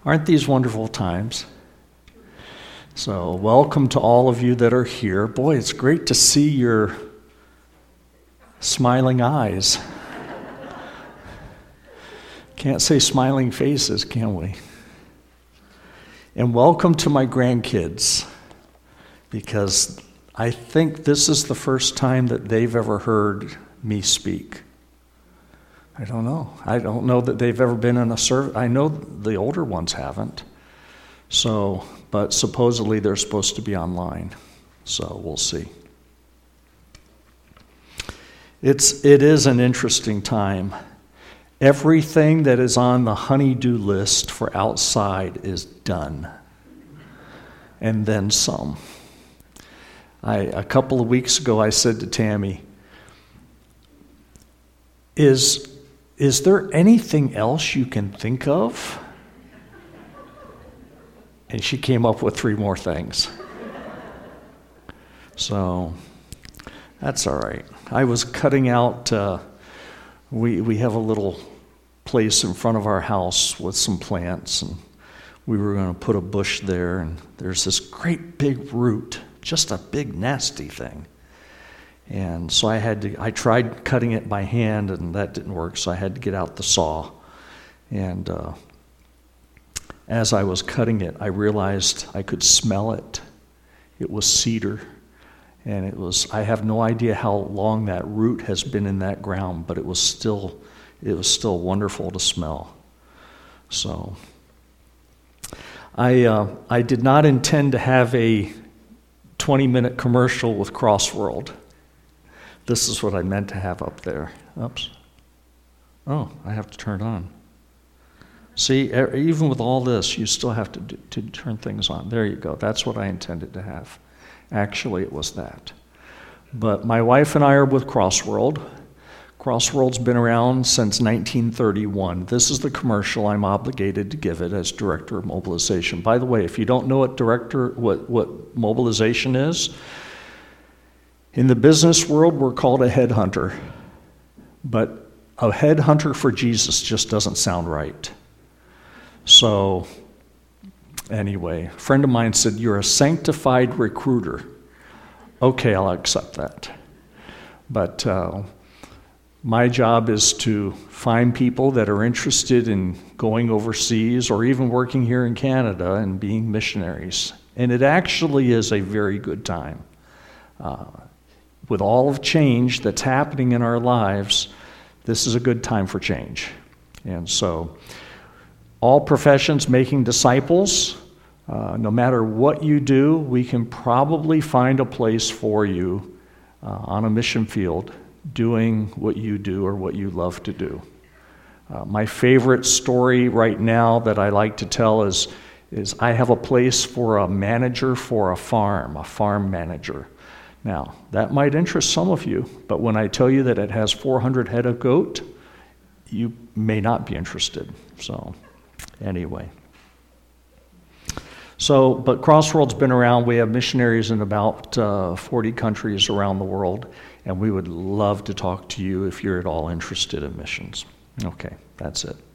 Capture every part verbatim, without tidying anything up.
Aren't these wonderful times? So, welcome to all of you that are here. Boy, it's great to see your smiling eyes. Can't say smiling faces, can we? And welcome to my grandkids, because I think this is the first time that they've ever heard me speak. I don't know. I don't know that they've ever been in a service. I know the older ones haven't. So, but supposedly they're supposed to be online. So we'll see. It's it is an interesting time. Everything that is on the honey-do list for outside is done. And then some. I a couple of weeks ago I said to Tammy, Is Is there anything else you can think of? And she came up with three more things. So that's all right. I was cutting out, uh, we, we have a little place in front of our house with some plants, and we were going to put a bush there, and there's this great big root, just a big nasty thing. And so I had to, I tried cutting it by hand, and that didn't work, so I had to get out the saw. And uh, as I was cutting it, I realized I could smell it. It was cedar. And it was, I have no idea how long that root has been in that ground, but it was still, it was still wonderful to smell. So, I, uh, I did not intend to have a twenty-minute commercial with Crossworld. This is what I meant to have up there. Oops. Oh, I have to turn it on. See, even with all this, you still have to do, to turn things on. There you go. That's what I intended to have. Actually, it was that. But my wife and I are with Crossworld. Crossworld's been around since nineteen thirty-one. This is the commercial I'm obligated to give it as Director of Mobilization. By the way, if you don't know what director, what, what mobilization is, in the business world, we're called a headhunter, but a headhunter for Jesus just doesn't sound right. So, anyway, a friend of mine said, "You're a sanctified recruiter." Okay, I'll accept that. But uh, my job is to find people that are interested in going overseas or even working here in Canada and being missionaries. And it actually is a very good time. Uh, With all of change that's happening in our lives, this is a good time for change. And so, all professions making disciples, uh, no matter what you do, we can probably find a place for you uh, on a mission field doing what you do or what you love to do. Uh, my favorite story right now that I like to tell is, is I have a place for a manager for a farm, a farm manager. Now, that might interest some of you, but when I tell you that it has four hundred head of goat, you may not be interested. So, anyway. So, but Crossworld's been around. We have missionaries in about uh, forty countries around the world, and we would love to talk to you if you're at all interested in missions. Okay, that's it.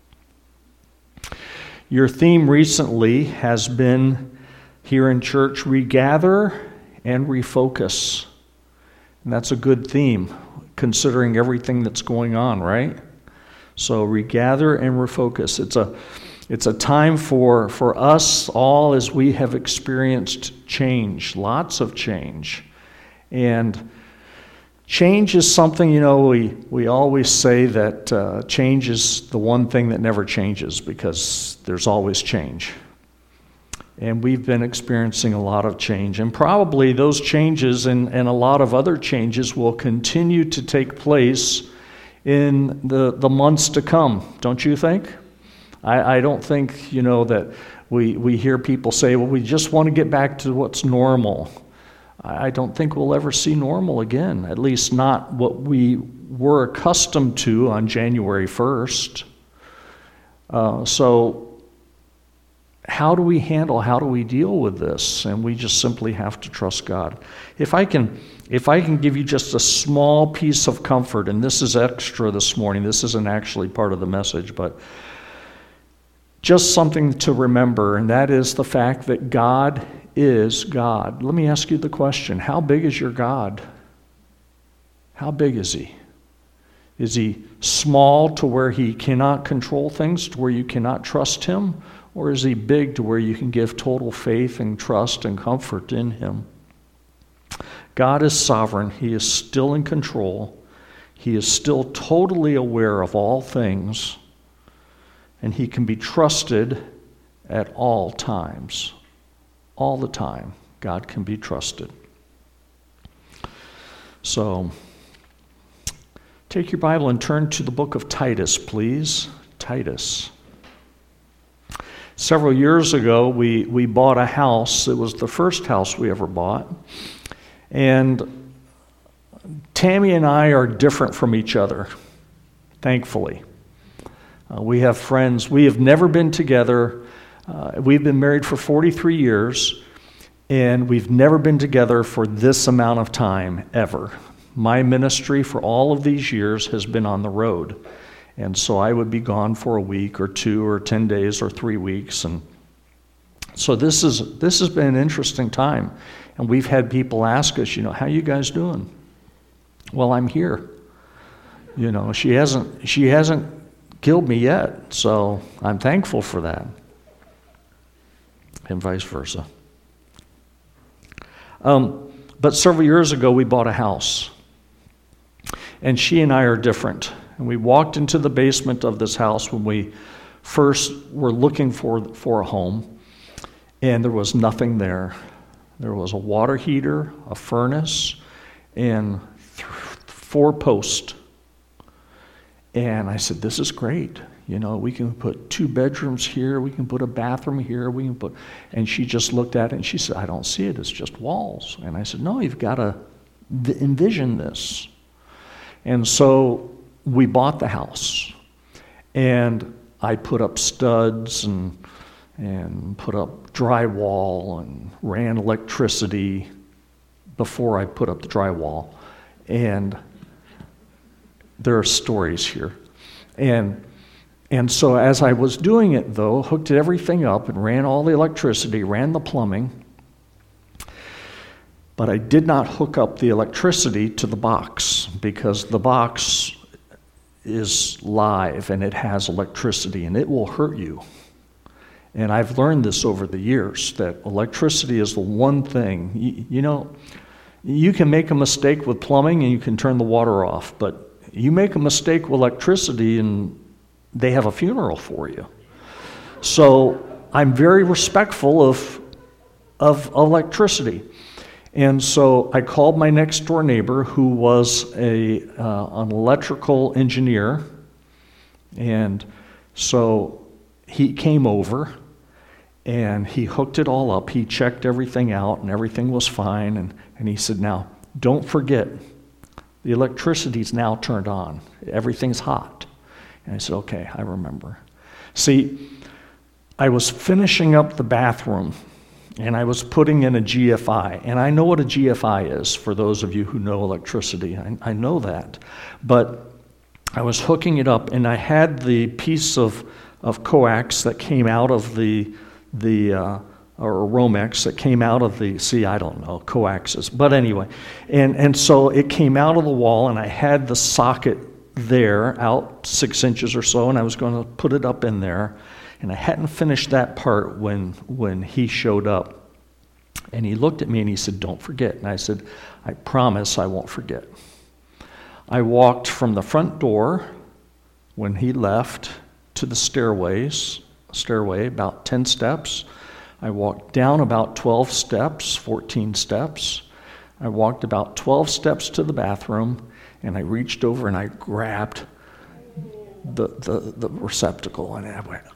Your theme recently has been here in church, regather and refocus. And that's a good theme, considering everything that's going on, right? So regather and refocus. It's a it's a time for, for us all as we have experienced change, lots of change. And change is something, you know, we, we always say that uh, change is the one thing that never changes because there's always change. And we've been experiencing a lot of change. And probably those changes and, and a lot of other changes will continue to take place in the, the months to come, don't you think? I, I don't think, you know, that we, we hear people say, well, we just want to get back to what's normal. I don't think we'll ever see normal again, at least not what we were accustomed to on January first. Uh, so, How do we handle, how do we deal with this? And we just simply have to trust God. If I can, if I can give you just a small piece of comfort, and this is extra this morning, this isn't actually part of the message, but just something to remember, and that is the fact that God is God. Let me ask you the question, how big is your God? How big is he? Is he small to where he cannot control things, to where you cannot trust him? Or is he big to where you can give total faith and trust and comfort in him? God is sovereign. He is still in control. He is still totally aware of all things. And he can be trusted at all times. All the time, God can be trusted. So, take your Bible and turn to the book of Titus, please. Titus. Several years ago, we, we bought a house. It was the first house we ever bought. And Tammy and I are different from each other, thankfully. Uh, we have friends. We have never been together. Uh, we've been married for forty-three years, and we've never been together for this amount of time, ever. My ministry for all of these years has been on the road. And so I would be gone for a week or two or ten days or three weeks. And so this is this has been an interesting time. And we've had people ask us, you know, how you guys doing? Well, I'm here. You know, she hasn't she hasn't killed me yet, so I'm thankful for that. And vice versa. Um, but several years ago, we bought a house. And she and I are different. And we walked into the basement of this house when we first were looking for, for a home, and there was nothing there. There was a water heater, a furnace, and th- four posts. And I said, this is great. You know, we can put two bedrooms here, we can put a bathroom here, we can put, and she just looked at it and she said, I don't see it, it's just walls. And I said, no, you've got to envision this. And so we bought the house, and I put up studs and and put up drywall and ran electricity before I put up the drywall. And there are stories here. And and so as I was doing it, though, hooked everything up and ran all the electricity, ran the plumbing, but I did not hook up the electricity to the box, because the box is live and it has electricity and it will hurt you. And I've learned this over the years, that electricity is the one thing. You, you know, you can make a mistake with plumbing and you can turn the water off, but you make a mistake with electricity and they have a funeral for you. So I'm very respectful of, of electricity. And so I called my next door neighbor, who was a uh, an electrical engineer. And so he came over and he hooked it all up. He checked everything out and everything was fine. And, and he said, now, don't forget, the electricity's now turned on. Everything's hot. And I said, okay, I remember. See, I was finishing up the bathroom, and I was putting in a G F I. And I know what a G F I is, for those of you who know electricity. I, I know that. But I was hooking it up, and I had the piece of, of coax that came out of the, the uh, or Romex that came out of the, see, I don't know, coaxes. But anyway, and, and so it came out of the wall, and I had the socket there, out six inches or so, and I was going to put it up in there. And I hadn't finished that part when when he showed up. And he looked at me and he said, don't forget. And I said, I promise I won't forget. I walked from the front door when he left to the stairways, stairway, about ten steps. I walked down about twelve steps, fourteen steps. I walked about twelve steps to the bathroom, and I reached over and I grabbed the the, the receptacle, and I went,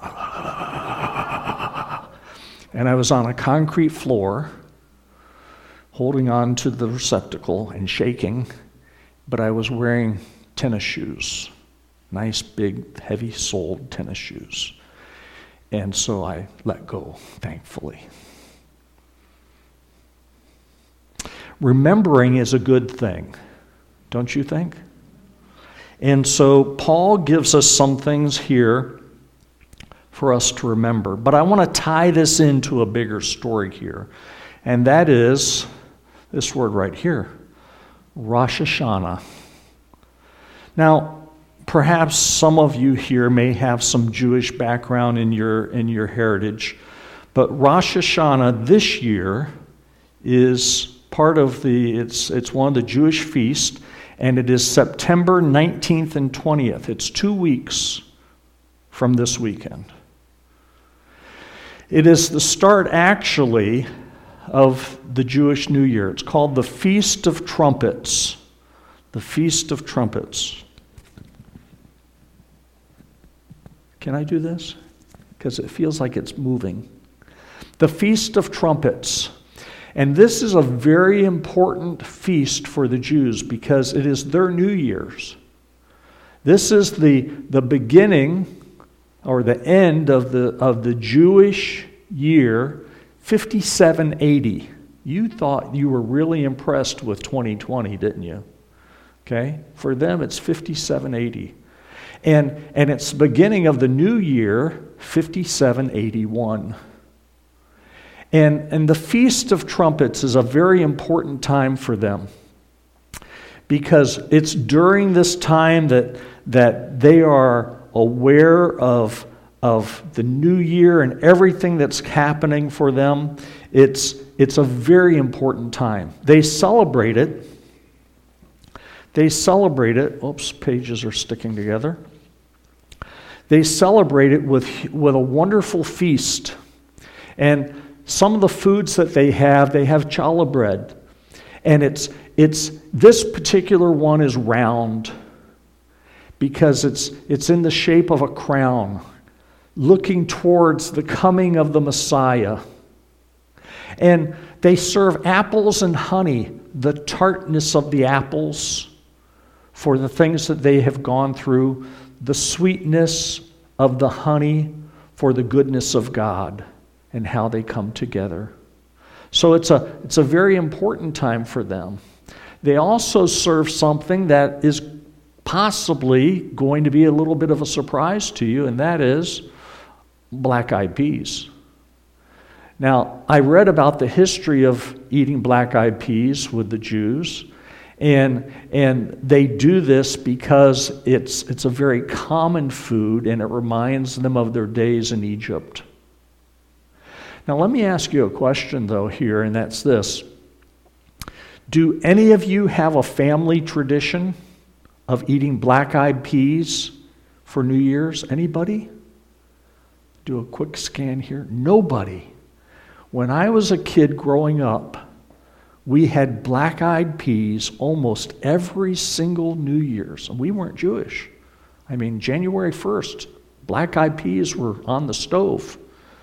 ah. And I was on a concrete floor, holding on to the receptacle and shaking, but I was wearing tennis shoes, nice big heavy-soled tennis shoes. And so I let go, thankfully. Remembering is a good thing, don't you think? And so Paul gives us some things here for us to remember. But I want to tie this into a bigger story here, and that is this word right here, Rosh Hashanah. Now, perhaps some of you here may have some Jewish background in your in your heritage, but Rosh Hashanah this year is part of the, it's it's one of the Jewish feasts, and it is September nineteenth and twentieth. It's two weeks from this weekend. It is the start, actually, of the Jewish New Year. It's called the Feast of Trumpets. The Feast of Trumpets. Can I do this? Because it feels like it's moving. The Feast of Trumpets. And this is a very important feast for the Jews because it is their New Year's. This is the, the beginning or the end of the of the Jewish year fifty-seven eighty. You thought you were really impressed with twenty twenty, didn't you? Okay? For them it's fifty-seven eighty. And and it's the beginning of the new year fifty-seven eighty-one. And and the Feast of Trumpets is a very important time for them because it's during this time that that they are aware of, of the new year and everything that's happening for them. It's, it's a very important time. They celebrate it. They celebrate it. Oops, pages are sticking together. They celebrate it with, with a wonderful feast. And some of the foods that they have, they have challah bread. And it's, it's this particular one is round, because it's it's in the shape of a crown, looking towards the coming of the Messiah. And they serve apples and honey, the tartness of the apples for the things that they have gone through, the sweetness of the honey for the goodness of God and how they come together. So it's a it's a very important time for them. They also serve something that is possibly going to be a little bit of a surprise to you, and that is black-eyed peas. Now, I read about the history of eating black-eyed peas with the Jews, and and they do this because it's it's a very common food, and it reminds them of their days in Egypt. Now, let me ask you a question, though, here, and that's this. Do any of you have a family tradition of eating black-eyed peas for New Year's? Anybody? Do a quick scan here. Nobody. When I was a kid growing up, we had black-eyed peas almost every single New Year's. And we weren't Jewish. I mean, January first, black-eyed peas were on the stove.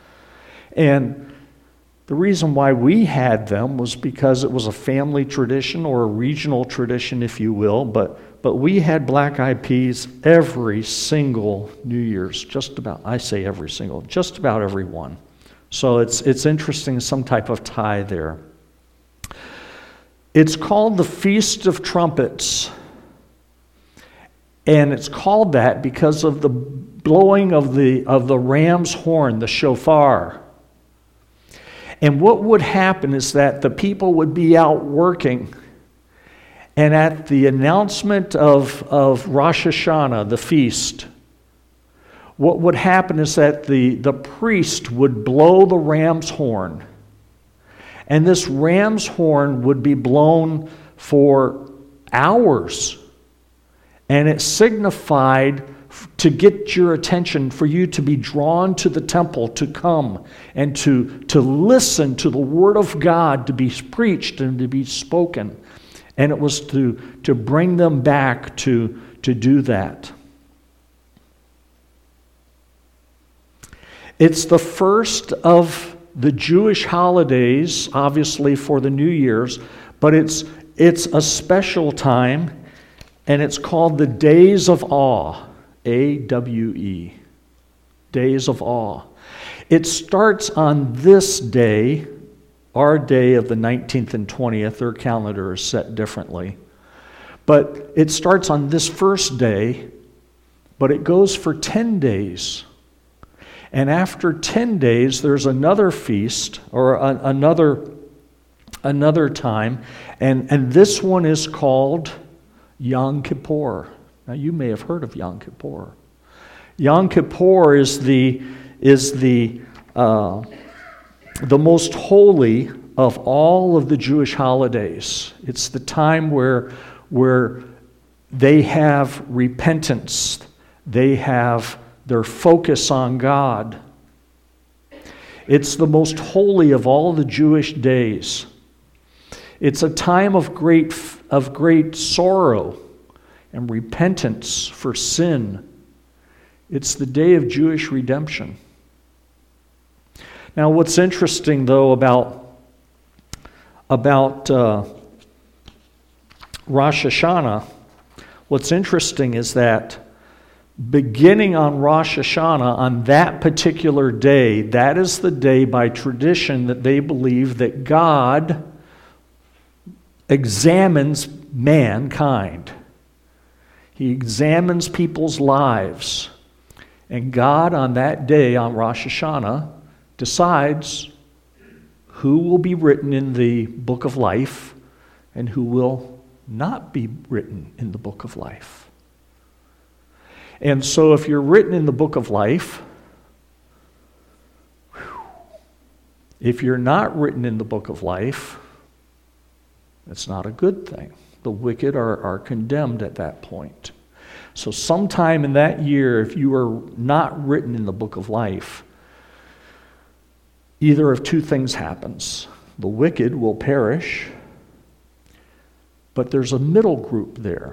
And the reason why we had them was because it was a family tradition or a regional tradition, if you will, but But we had black-eyed peas every single New Year's, just about, I say every single, just about every one. So it's it's interesting, some type of tie there. It's called the Feast of Trumpets. And it's called that because of the blowing of the of the ram's horn, the shofar. And what would happen is that the people would be out working, and at the announcement of, of Rosh Hashanah, the feast, what would happen is that the, the priest would blow the ram's horn. And this ram's horn would be blown for hours. And it signified to get your attention, for you to be drawn to the temple, to come and to, to listen to the Word of God to be preached and to be spoken. And it was to, to bring them back to, to do that. It's the first of the Jewish holidays, obviously for the New Year's, but it's it's a special time, and it's called the Days of Awe, A W E, Days of Awe. It starts on this day, our day of the nineteenth and twentieth. Their calendar is set differently. But it starts on this first day, but it goes for ten days. And after ten days, there's another feast, or a, another, another time, and, and this one is called Yom Kippur. Now, you may have heard of Yom Kippur. Yom Kippur is the, is the, uh, the most holy of all of the Jewish holidays. It's the time where, where they have repentance. They have their focus on God. It's the most holy of all the Jewish days. It's a time of great, of great sorrow and repentance for sin. It's the day of Jewish redemption. Now, what's interesting, though, about, about uh, Rosh Hashanah, what's interesting is that beginning on Rosh Hashanah, on that particular day, that is the day by tradition that they believe that God examines mankind. He examines people's lives. And God, on that day, on Rosh Hashanah, decides who will be written in the book of life and who will not be written in the book of life. And so if you're written in the book of life, if you're not written in the book of life, it's not a good thing. The wicked are, are condemned at that point. So sometime in that year, if you are not written in the book of life, either of two things happens. The wicked will perish, but there's a middle group there.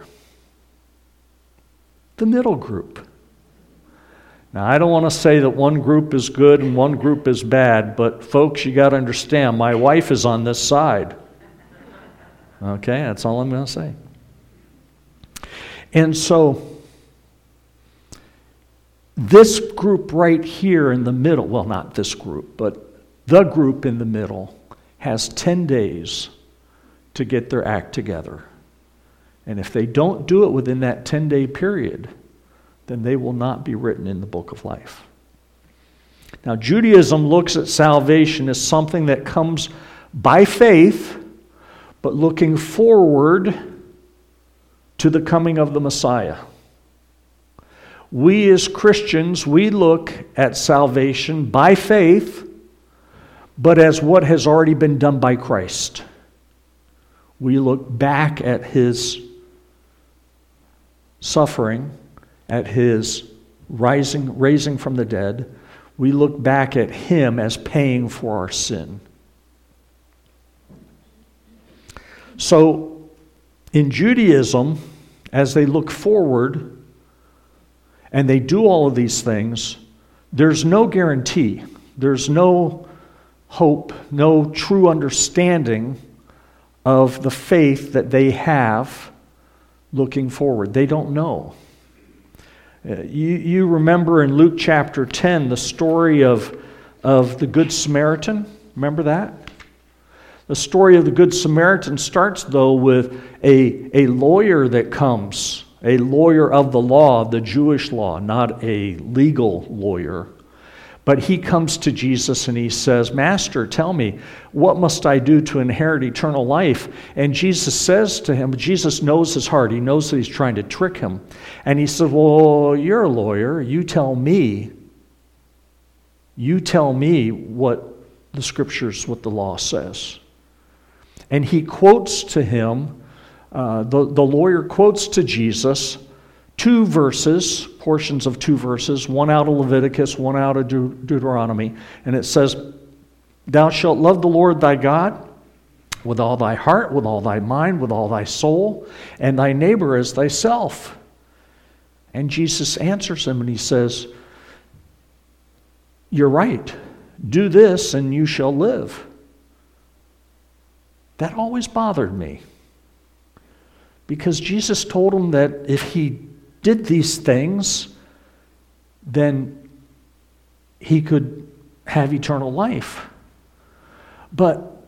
The middle group. Now, I don't want to say that one group is good and one group is bad, but folks, you got to understand, my wife is on this side. Okay, that's all I'm going to say. And so, this group right here in the middle, well, not this group, but the group in the middle has ten days to get their act together. And if they don't do it within that ten-day period, then they will not be written in the book of life. Now, Judaism looks at salvation as something that comes by faith, but looking forward to the coming of the Messiah. We as Christians, we look at salvation by faith, but as what has already been done by Christ. We look back at His suffering, at His rising, raising from the dead. We look back at Him as paying for our sin. So, in Judaism, as they look forward and they do all of these things, there's no guarantee. There's no hope, no true understanding of the faith that they have looking forward. They don't know. Uh, you, you remember in Luke chapter ten the story of, of the Good Samaritan? Remember that? The story of the Good Samaritan starts, though, with a, a lawyer that comes, a lawyer of the law, the Jewish law, not a legal lawyer. But he comes to Jesus and he says, "Master, tell me, what must I do to inherit eternal life?" And Jesus says to him, Jesus knows his heart. He knows that he's trying to trick him. And he says, "Well, you're a lawyer. You tell me. You tell me what the Scriptures, what the law says." And he quotes to him, uh, the, the lawyer quotes to Jesus two verses, portions of two verses, one out of Leviticus, one out of De- Deuteronomy. And it says, "Thou shalt love the Lord thy God with all thy heart, with all thy mind, with all thy soul, and thy neighbor as thyself." And Jesus answers him and he says, "You're right. Do this and you shall live." That always bothered me, because Jesus told him that if he did these things, then he could have eternal life. But,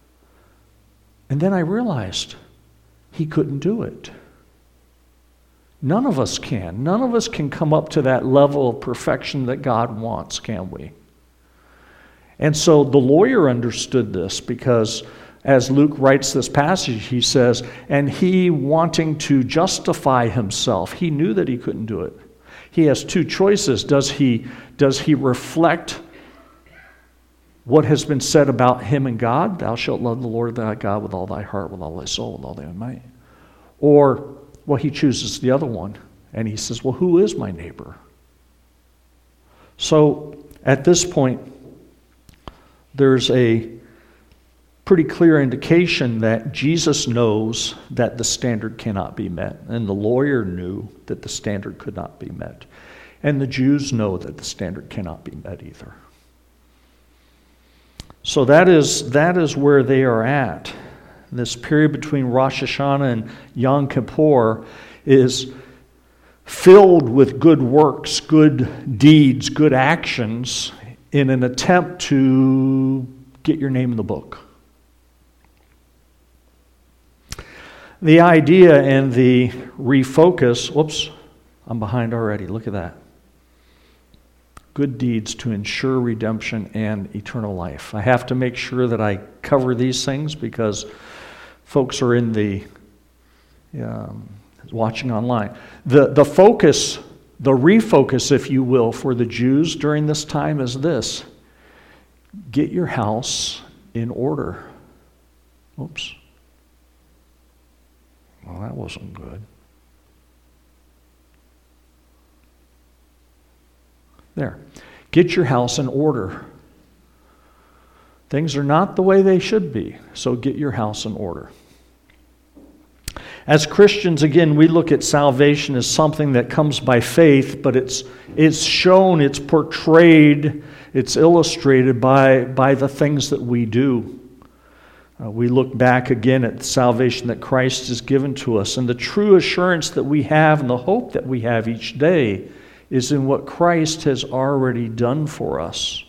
and then I realized he couldn't do it. None of us can. None of us can come up to that level of perfection that God wants, can we? And so the lawyer understood this because as Luke writes this passage, he says, and he wanting to justify himself, he knew that he couldn't do it. He has two choices. Does he, does he reflect what has been said about him and God? Thou shalt love the Lord thy God with all thy heart, with all thy soul, with all thy might. Or, well, he chooses the other one. And he says, well, who is my neighbor? So, at this point, there's a pretty clear indication that Jesus knows that the standard cannot be met. And the lawyer knew that the standard could not be met. And the Jews know that the standard cannot be met either. So that is, that is where they are at. This period between Rosh Hashanah and Yom Kippur is filled with good works, good deeds, good actions in an attempt to get your name in the book. The idea and the refocus, whoops, I'm behind already, look at that. Good deeds to ensure redemption and eternal life. I have to make sure that I cover these things because folks are in the, um, watching online. The, the focus, the refocus, if you will, for the Jews during this time is this. Get your house in order. Oops. Well, that wasn't good. There. Get your house in order. Things are not the way they should be, so get your house in order. As Christians, again, we look at salvation as something that comes by faith, but it's it's shown, it's portrayed, it's illustrated by, by the things that we do. Uh, we look back again at the salvation that Christ has given to us, and the true assurance that we have and the hope that we have each day is in what Christ has already done for us.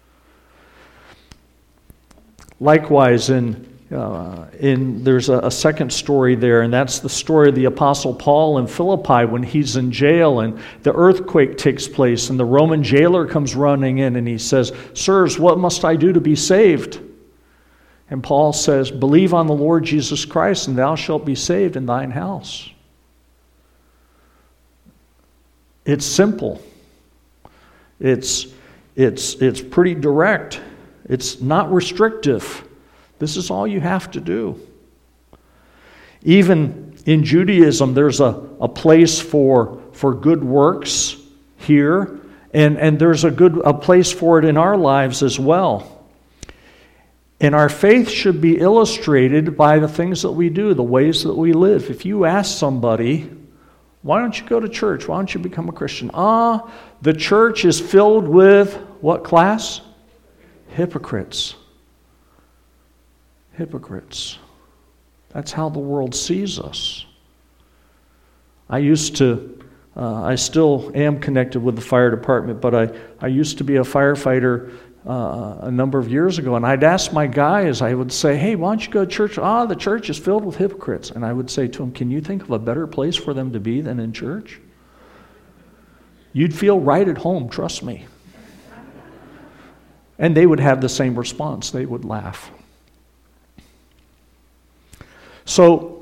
Likewise, in uh, in there's a, a second story there, and that's the story of the Apostle Paul in Philippi when he's in jail and the earthquake takes place, and the Roman jailer comes running in and he says, "Sirs, what must I do to be saved?" And Paul says, "Believe on the Lord Jesus Christ, and thou shalt be saved in thine house." It's simple. It's, it's, it's pretty direct. It's not restrictive. This is all you have to do. Even in Judaism, there's a, a place for, for good works here, and, and there's a good a place for it in our lives as well. And our faith should be illustrated by the things that we do, the ways that we live. If you ask somebody, why don't you go to church? Why don't you become a Christian? Ah, the church is filled with what class? Hypocrites. Hypocrites. That's how the world sees us. I used to, uh, I still am connected with the fire department, but I, I used to be a firefighter Uh, a number of years ago, and I'd ask my guys, I would say, "Hey, why don't you go to church?" "Ah, the church is filled with hypocrites." And I would say to them, "Can you think of a better place for them to be than in church?" You'd feel right at home, trust me. And they would have the same response. They would laugh. So,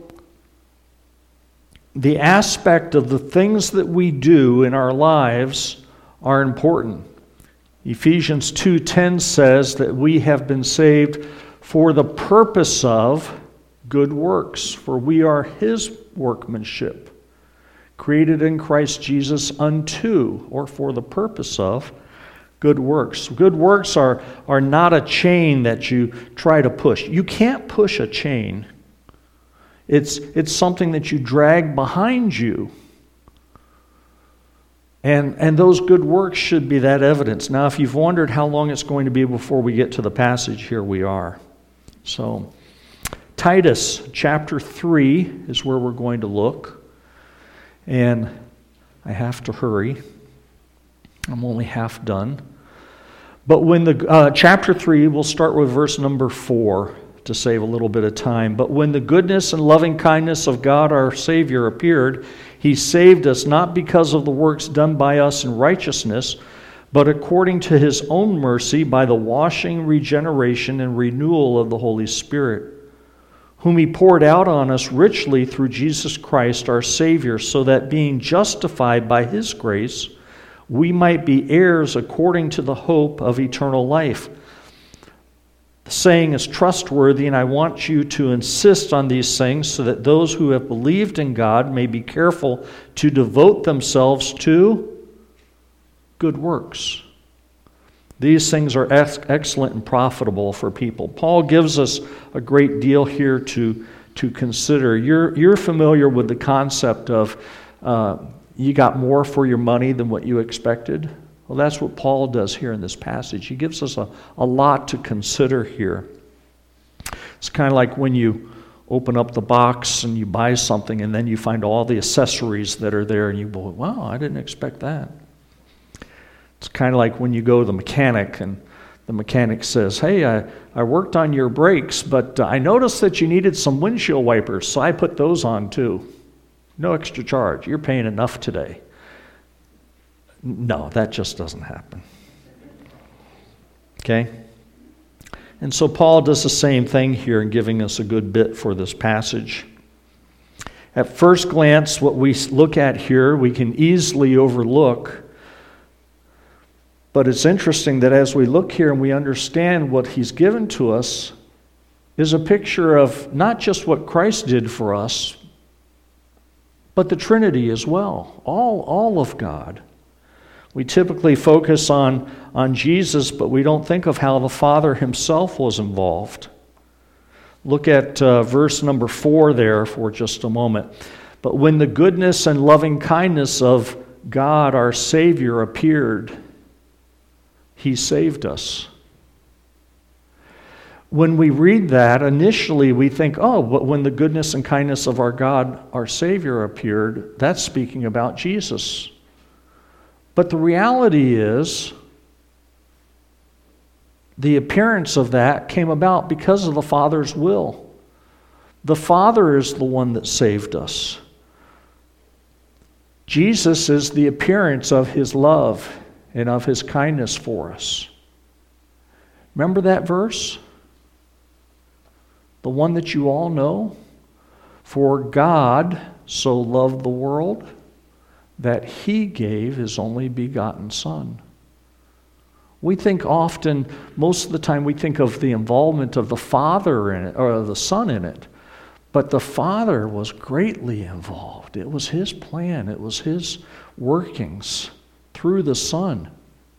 the aspect of the things that we do in our lives are important. Ephesians two ten says that we have been saved for the purpose of good works, for we are His workmanship, created in Christ Jesus unto, or for the purpose of, good works. Good works are, are not a chain that you try to push. You can't push a chain. It's, it's something that you drag behind you. And, and those good works should be that evidence. Now, if you've wondered how long it's going to be before we get to the passage, here we are. So, Titus chapter three is where we're going to look. And I have to hurry. I'm only half done. But when the uh, chapter three, we'll start with verse number four to save a little bit of time. But when the goodness and loving kindness of God our Savior appeared, He saved us not because of the works done by us in righteousness, but according to his own mercy by the washing, regeneration, and renewal of the Holy Spirit, whom he poured out on us richly through Jesus Christ our Savior, so that being justified by his grace, we might be heirs according to the hope of eternal life. The saying is trustworthy, and I want you to insist on these things so that those who have believed in God may be careful to devote themselves to good works. These things are ex- excellent and profitable for people. Paul gives us a great deal here to, to consider. You're, you're familiar with the concept of uh, you got more for your money than what you expected. Well, that's what Paul does here in this passage. He gives us a, a lot to consider here. It's kind of like when you open up the box and you buy something and then you find all the accessories that are there and you go, wow, I didn't expect that. It's kind of like when you go to the mechanic and the mechanic says, hey, I, I worked on your brakes, but I noticed that you needed some windshield wipers, so I put those on too. No extra charge. You're paying enough today. No, that just doesn't happen. Okay? And so Paul does the same thing here in giving us a good bit for this passage. At first glance, what we look at here, we can easily overlook. But it's interesting that as we look here and we understand what he's given to us is a picture of not just what Christ did for us, but the Trinity as well, all, all of God. We typically focus on, on Jesus, but we don't think of how the Father himself was involved. Look at uh, verse number four there for just a moment. But when the goodness and loving kindness of God, our Savior, appeared, he saved us. When we read that, initially we think, oh, but when the goodness and kindness of our God, our Savior, appeared, that's speaking about Jesus. But the reality is, the appearance of that came about because of the Father's will. The Father is the one that saved us. Jesus is the appearance of his love and of his kindness for us. Remember that verse? The one that you all know? For God so loved the world that he gave his only begotten Son. We think often, most of the time, we think of the involvement of the Father in it, or the Son in it. But the Father was greatly involved. It was his plan. It was his workings through the Son.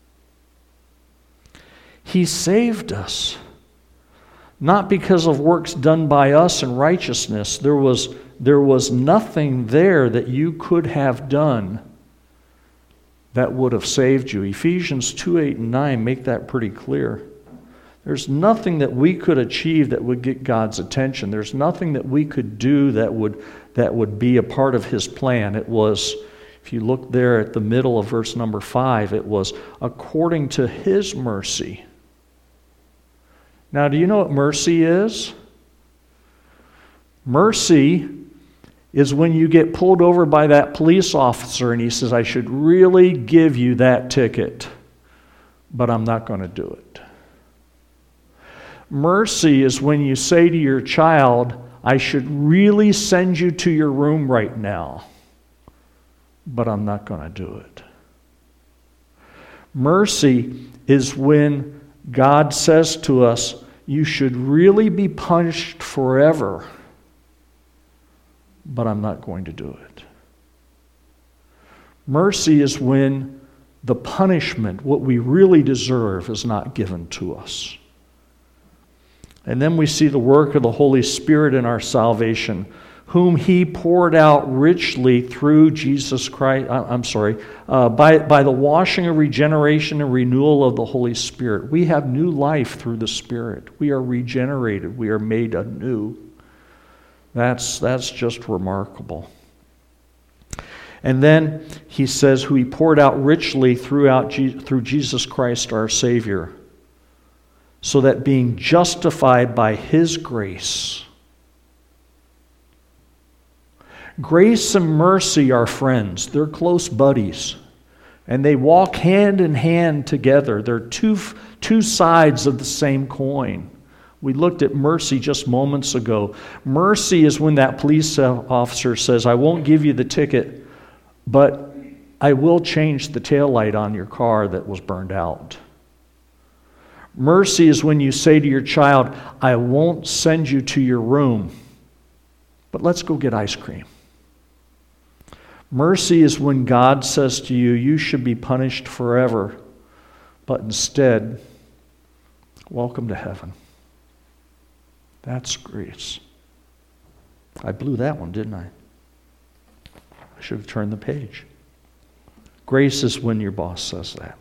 He saved us, not because of works done by us in righteousness. There was, there was nothing there that you could have done that would have saved you. Ephesians two, eight, and nine make that pretty clear. There's nothing that we could achieve that would get God's attention. There's nothing that we could do that would, that would be a part of his plan. It was, if you look there at the middle of verse number five, it was according to his mercy. Now, do you know what mercy is? Mercy is when you get pulled over by that police officer and he says, I should really give you that ticket, but I'm not going to do it. Mercy is when you say to your child, I should really send you to your room right now, but I'm not going to do it. Mercy is when God says to us, you should really be punished forever, but I'm not going to do it. Mercy is when the punishment, what we really deserve, is not given to us. And then we see the work of the Holy Spirit in our salvation, whom he poured out richly through Jesus Christ, I'm sorry, uh, by, by the washing of regeneration and renewal of the Holy Spirit. We have new life through the Spirit. We are regenerated. We are made anew. That's, that's just remarkable. And then he says, who he poured out richly throughout Je- through Jesus Christ our Savior, so that being justified by his grace. Grace and mercy are friends. They're close buddies. And they walk hand in hand together. They're two, two sides of the same coin. We looked at mercy just moments ago. Mercy is when that police officer says, I won't give you the ticket, but I will change the taillight on your car that was burned out. Mercy is when you say to your child, I won't send you to your room, but let's go get ice cream. Mercy is when God says to you, you should be punished forever, but instead, welcome to heaven. That's grace. I blew that one, didn't I? I should have turned the page. Grace is when your boss says that.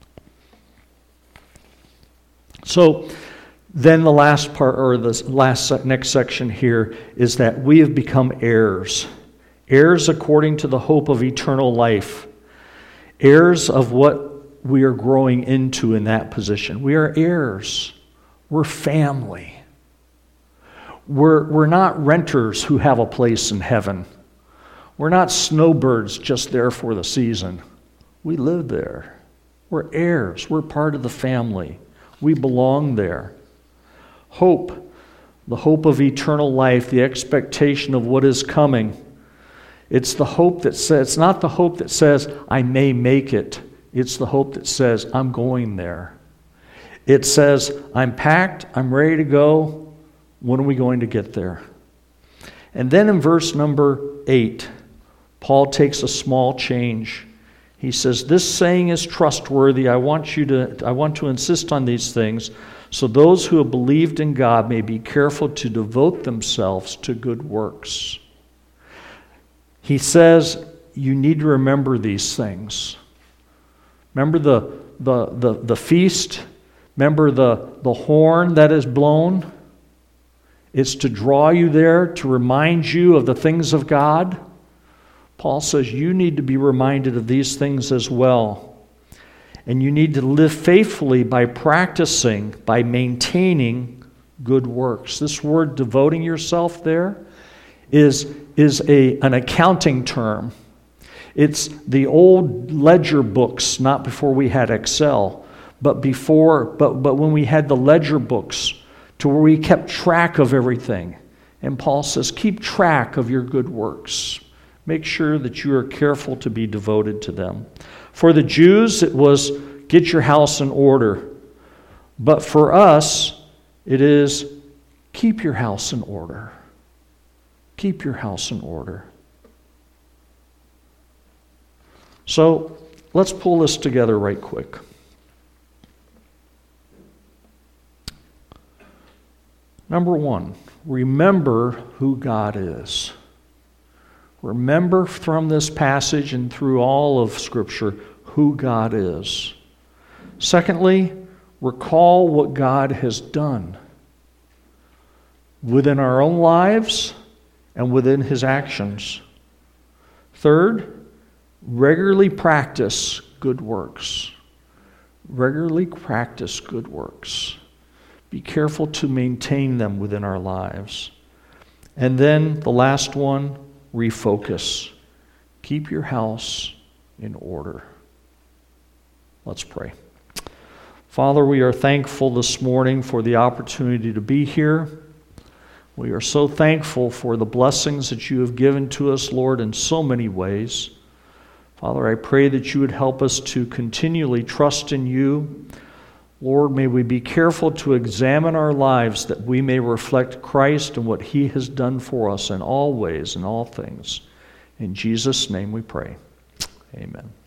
So then the last part, or the last next section here, is that we have become heirs. Heirs according to the hope of eternal life. Heirs of what we are growing into in that position. We are heirs. We're family. We're, we're not renters who have a place in heaven. We're not snowbirds just there for the season. We live there. We're heirs. We're part of the family. We belong there. Hope, the hope of eternal life, the expectation of what is coming. It's the hope that says, it's not the hope that says, I may make it. It's the hope that says, I'm going there. It says, I'm packed, I'm ready to go. When are we going to get there? And then in verse number eight, Paul takes a small change. He says, this saying is trustworthy. I want you to, I want to insist on these things, so those who have believed in God may be careful to devote themselves to good works. He says, you need to remember these things. Remember the, the, the, the feast? Remember the, the horn that is blown? It's to draw you there, to remind you of the things of God. Paul says you need to be reminded of these things as well. And you need to live faithfully by practicing, by maintaining good works. This word devoting yourself there is, is a, an accounting term. It's the old ledger books, not before we had Excel, but before, but, but when we had the ledger books, to where we kept track of everything. And Paul says, keep track of your good works. Make sure that you are careful to be devoted to them. For the Jews, it was get your house in order. But for us, it is keep your house in order. Keep your house in order. So let's pull this together right quick. Number one, remember who God is. Remember from this passage and through all of Scripture who God is. Secondly, recall what God has done within our own lives and within His actions. Third, regularly practice good works. Regularly practice good works. Be careful to maintain them within our lives. And then the last one, refocus. Keep your house in order. Let's pray. Father, we are thankful this morning for the opportunity to be here. We are so thankful for the blessings that you have given to us, Lord, in so many ways. Father, I pray that you would help us to continually trust in you. Lord, may we be careful to examine our lives that we may reflect Christ and what He has done for us in all ways and all things. In Jesus' name we pray. Amen.